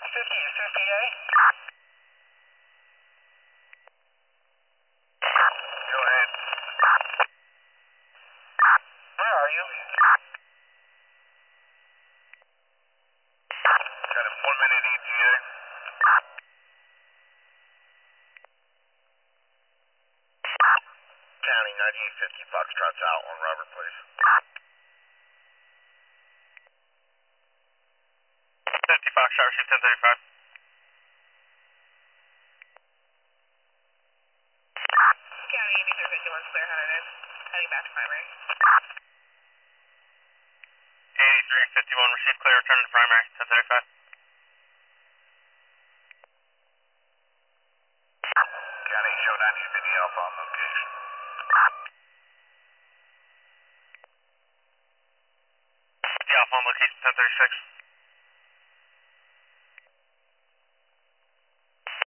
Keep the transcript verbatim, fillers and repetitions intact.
fifty is fifty-eight. Go ahead. Where are you? Got a one minute E T A. County ninety-eight fifty, Foxtrot's out on Robert, please. fifty Foxtrot, receive ten thirty-five. County eighty-three fifty-one, clear one hundred in. Heading back to primary. eighty-three fifty-one, receive clear, return to primary, ten thirty-five. County, show ninety fifty Alpha on location. fifty Alpha on location, ten thirty-six.